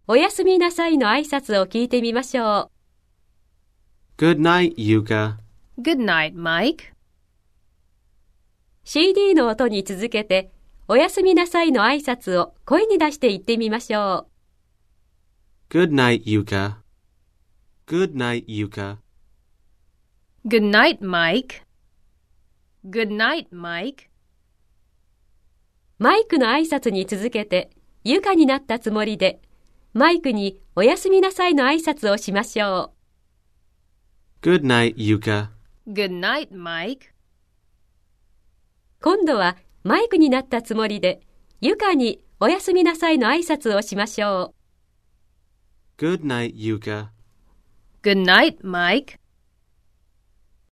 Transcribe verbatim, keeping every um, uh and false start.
おやすみなさいの挨拶を聞いてみましょう。 Good night, Yuka. Good night, Mike. シーディー の音に続けて、おやすみなさいの挨拶を声に出して言ってみましょう。Good night, Yuka. Good night, Yuka. Good night, Mike. Good night, Mike. マイクの挨拶に続けて、ユカになったつもりで、マイクにおやすみなさいの挨拶をしましょう。Good night, Yuka. Good night, Mike. 今度はマイクになったつもりで、ユカにおやすみなさいの挨拶をしましょう。 Good night, Yuka. Good night, Mike.